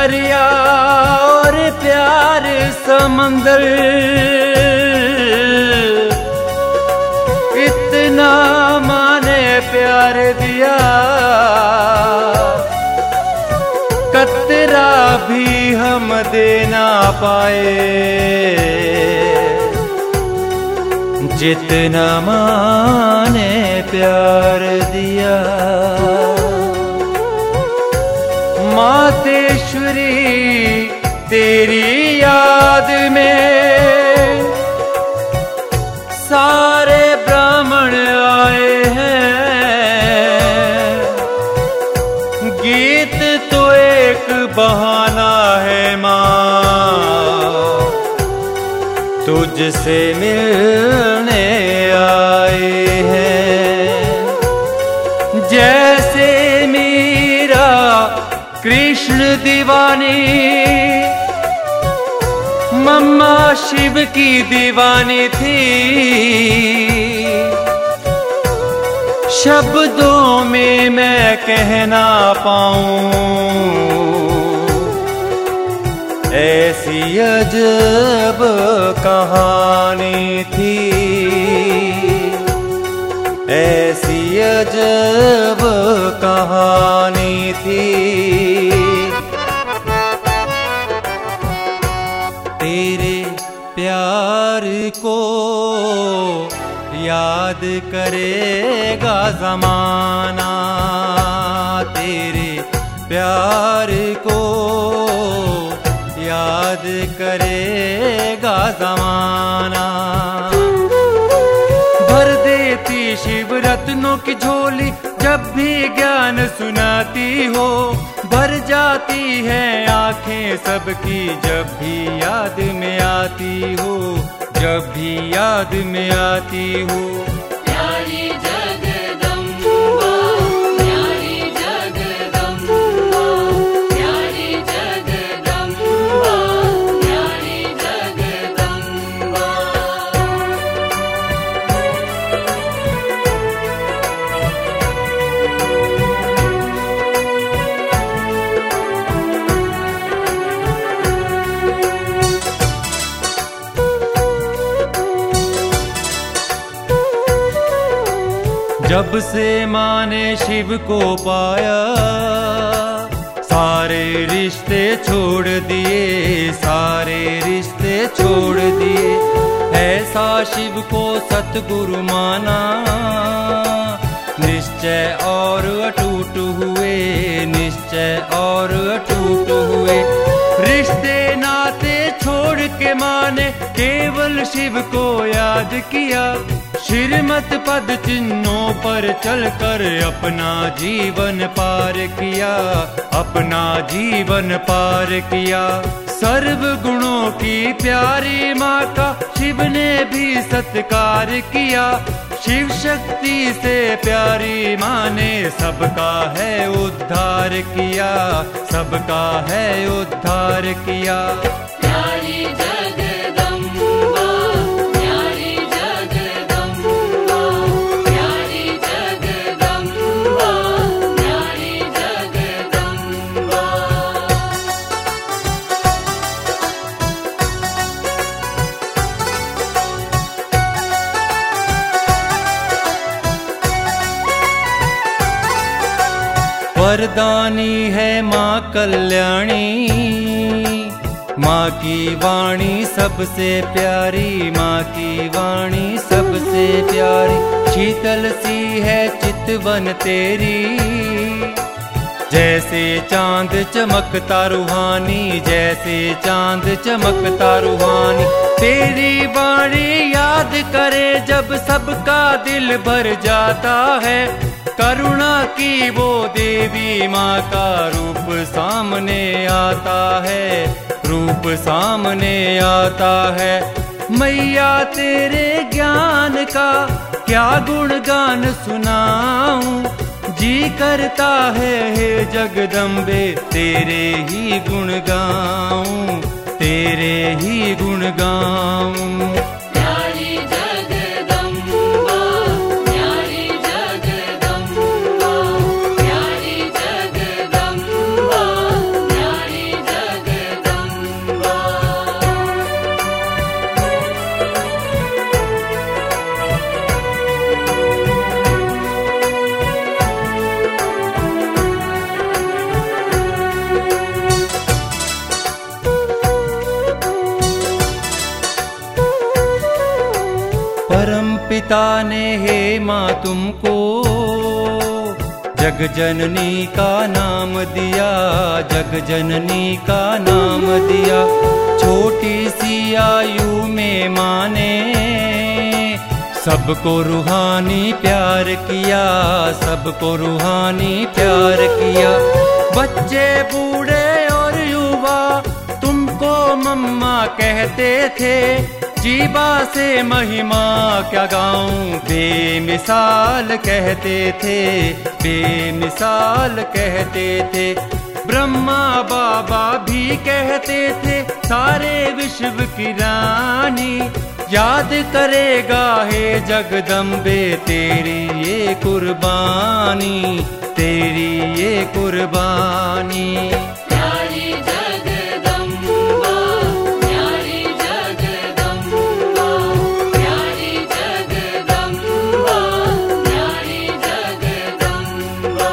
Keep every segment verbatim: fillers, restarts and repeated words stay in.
दरिया और प्यार समंदर, इतना माने प्यार दिया, कतरा भी हम दे ना पाए, जितना माने प्यार दिया। मातेश्वरी तेरी याद में सारे ब्राह्मण आए हैं, गीत तो एक बहाना है माँ, तुझसे मिलने आए हैं। जैसे मीरा कृष्ण दीवानी, मम्मा शिव की दीवानी थी, शब्दों में मैं कह ना पाऊं, ऐसी अजब कहानी थी, ऐसी अजब कहानी थी। तेरे प्यार को याद करेगा ज़माना, तेरे प्यार को याद करेगा ज़माना। भर देती शिव रत्नों की झोली, जब भी ज्ञान सुनाती हो, भर जाती है आंखें सबकी जब भी याद में आती हो, जब भी याद में आती हो। प्यारी जगदम्बा, प्यारी जगदम्बा, प्यारी जगदम्बा, प्यारी जगदम्बा। जब से माँ ने शिव को पाया, सारे रिश्ते छोड़ दिए, सारे रिश्ते छोड़ दिए। ऐसा शिव को सतगुरु माना, निश्चय और अटूट हुए, निश्चय और अटूट हुए। रिश्ते नाते छोड़ के माँ ने केवल शिव को याद किया, श्रीमत पद चिन्हों पर चलकर अपना जीवन पार किया, अपना जीवन पार किया। सर्व गुणों की प्यारी माँ का शिव ने भी सत्कार किया, शिव शक्ति से प्यारी माँ ने सबका है उद्धार किया, सबका है उद्धार किया। प्यारी जगदम्बा, प्यारी जगदम्बा, प्यारी जगदम्बा, प्यारी जगदम्बा। वरदानी है माँ कल्याणी, माँ की वाणी सबसे प्यारी, माँ की वाणी सबसे प्यारी। शीतल सी है चितवन तेरी, जैसे चांद चमकता रूहानी, जैसे चांद चमकता रूहानी। तेरी वाणी याद करे जब सबका दिल भर जाता है, करुणा की वो देवी माँ का रूप सामने आता है, रूप सामने आता है। मैया तेरे ज्ञान का क्या गुणगान सुनाऊं, जी करता है हे जगदम्बे तेरे ही गुण गाऊं, तेरे ही गुण गाऊं। प्यारी जगदम्बा, प्यारी जगदम्बा, प्यारी जगदम्बा, प्यारी जगदम्बा। पिता ने हे माँ तुमको जग जननी का नाम दिया, जग जननी का नाम दिया। छोटी सी आयु में माँ ने सबको रूहानी प्यार किया, सबको रूहानी प्यार किया। बच्चे बूढ़े और युवा तुमको मम्मा कहते थे, जीवा से महिमा क्या गाऊं बेमिसाल कहते थे, बेमिसाल कहते थे। ब्रह्मा बाबा भी कहते थे सारे विश्व की रानी, याद करेगा हे जगदम्बे तेरी ये कुर्बानी, तेरी ये कुर्बानी। प्यारी जगदम्बा, प्यारी जगदम्बा, प्यारी जगदम्बा, प्यारी जगदम्बा।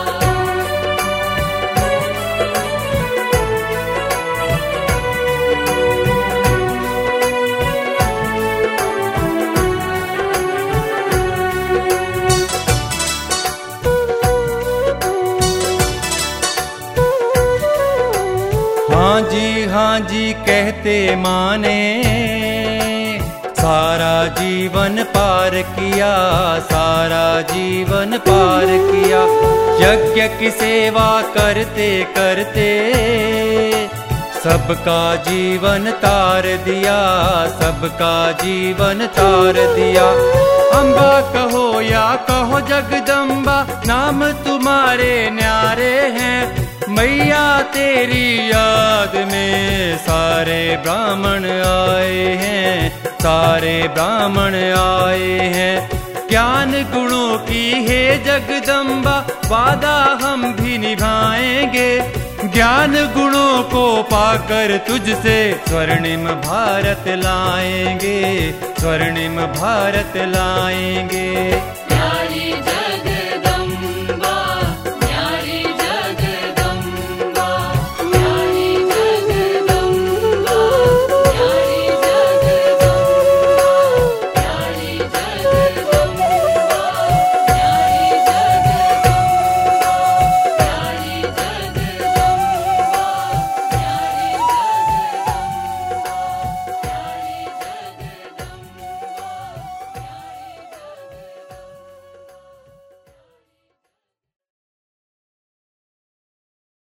हाँ जी हाँ जी कहते माने, सारा जीवन पार किया, सारा जीवन पार किया। यज्ञ की सेवा करते करते सबका जीवन तार दिया, सबका जीवन तार दिया। अम्बा कहो या कहो जगदम्बा, नाम तुम्हारे न्यारे हैं। मैया तेरी याद में सारे ब्राह्मण आए हैं, सारे ब्राह्मण आए हैं। ज्ञान गुणों की हे जगदम्बा वादा हम भी निभाएंगे, ज्ञान गुणों को पाकर तुझसे स्वर्णिम भारत लाएंगे, स्वर्णिम भारत लाएंगे।